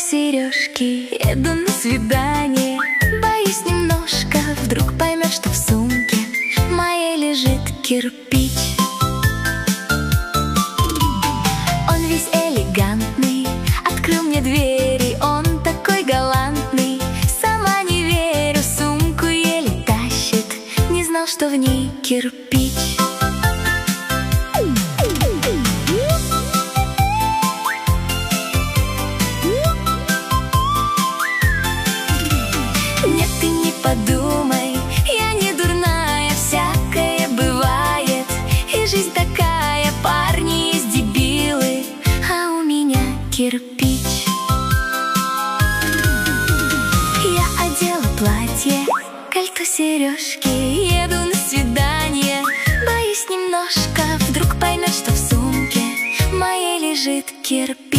сережки, еду на свидание. Боюсь немножко, вдруг поймет, что в сумке моей лежит кирпич. Он весь элегантный, открыл мне двери, он такой галантный. Сама не верю, сумку еле тащит, не знал, что в ней кирпич. Нет, ты не подумай, я не дурная, всякое бывает. И жизнь такая, парни есть дебилы, а у меня кирпич. Я одела платье, кольцо, сережки, еду на свидание. Боюсь немножко, вдруг поймет, что в сумке моей лежит кирпич.